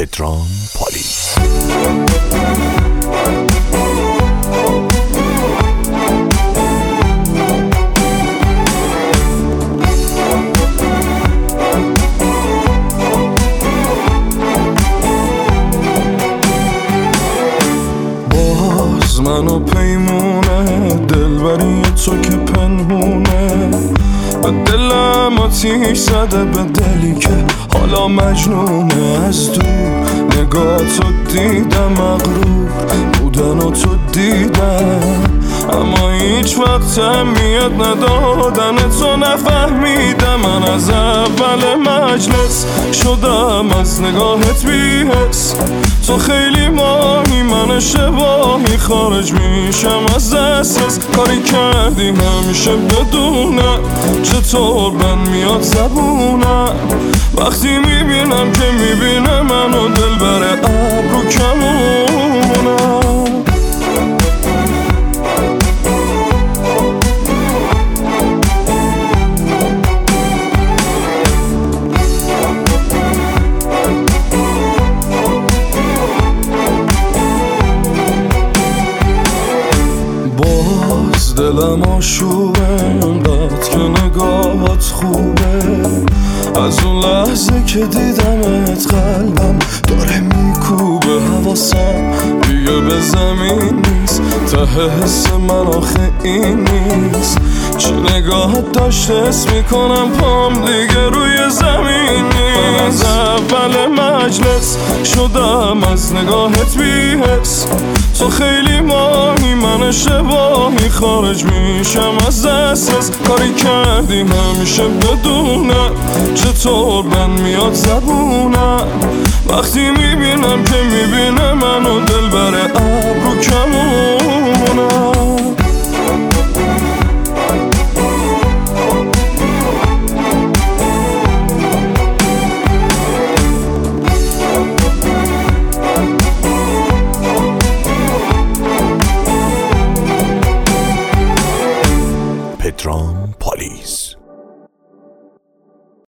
پدرام پالی. باز منو پیمونه دلبری تو که پنهونه، به دلم آتیش زده، به دلی که حالا مجنونه. از دور نگاه تو دیدم، مغرور بودن و تو دیدم، اما هیچ وقت اهمیت ندادن تو نفهمیدم. من از اول مجلس شدم از نگاهت بی‌حس، تو خیلی ماهی من اشتباهی، خارج میشم از دسترس. کاری کردی همیشه بدونم چطور من میاد زبونم، وقتی میبینم که میبینه منو دل بره ابرو کمونم. دلم آشوبه انقدر که نگاهات خوبه، از اون لحظه که دیدمت قلبم داره میکوبه. حواسم دیگه به زمین نیست، ته حس من آخه این نیست، چه نگاهت داشته حس میکنم پام دیگه روی زمین نیست. من از اول مجلس شدم از نگاهت بی‌حس، تو خیلی ماهی من اشتباهی، خارج میشم از دسترس. کاری کردی همیشه بدونم چطور من میاد زبونم، وقتی میبینم که میبینه منو دل بره ابرو کمون.